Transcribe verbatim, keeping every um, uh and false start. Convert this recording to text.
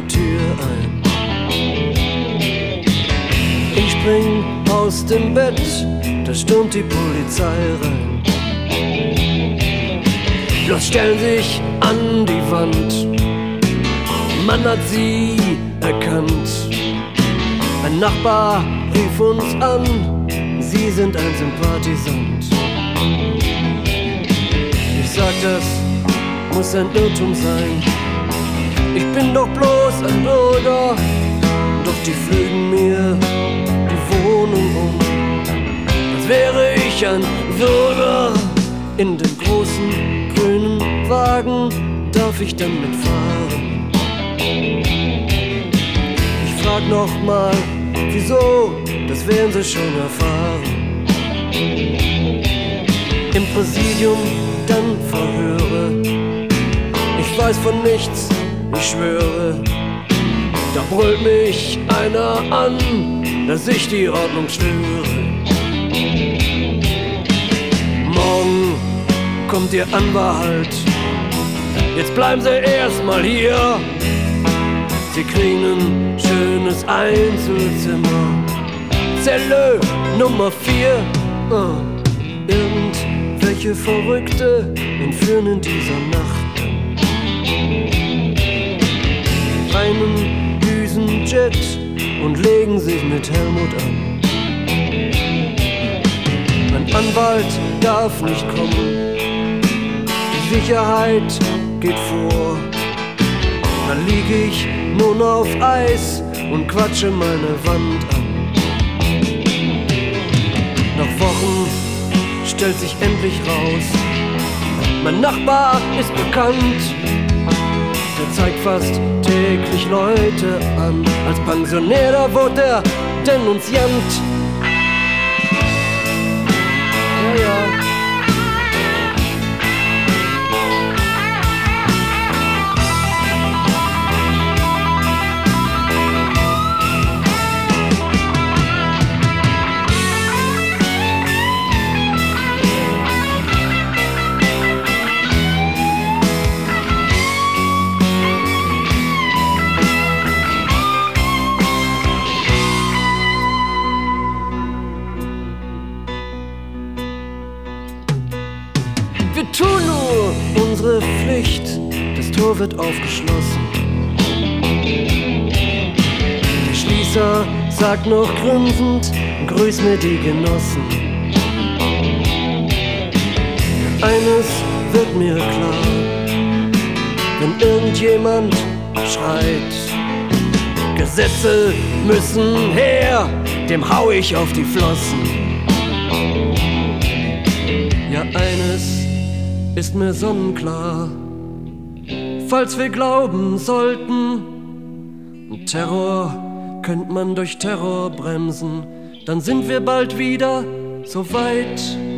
Tür ein. Ich spring aus dem Bett, da stürmt die Polizei rein. Los, stellen sich an die Wand, man hat sie erkannt. Ein Nachbar rief uns an, sie sind ein Sympathisant. Ich sag, das muss ein Irrtum sein. Ich bin doch bloß ein Bürger, doch die pflügen mir die Wohnung um. Als wäre ich ein Bürger. In dem großen grünen Wagen darf ich dann mitfahren. Ich frag noch mal, wieso, das werden sie schon erfahren. Im Präsidium dann Verhöre, ich weiß von nichts, ich schwöre. Da brüllt mich einer an, dass ich die Ordnung störe. Morgen kommt ihr Anwalt, jetzt bleiben sie erstmal hier. Sie kriegen ein schönes Einzelzimmer, Zelle Nummer vier. Oh, irgendwelche Verrückte entführen in dieser Nacht einen Düsenjet und legen sich mit Helmut an. Mein Anwalt darf nicht kommen, die Sicherheit geht vor. Dann lieg ich nun auf Eis und quatsche meine Wand an. Nach Wochen stellt sich endlich raus, mein Nachbar ist bekannt. Der zeigt fast täglich Leute an. Als Pensionär, da wurde er Denunziant. Ja, ja. Wir tun nur unsere Pflicht, das Tor wird aufgeschlossen. Der Schließer sagt noch grinsend, grüß mir die Genossen. Eines wird mir klar, wenn irgendjemand schreit, Gesetze müssen her, dem hau ich auf die Flossen. Ja, eines ist mir sonnenklar, falls wir glauben sollten, Terror könnt man durch Terror bremsen, dann sind wir bald wieder so weit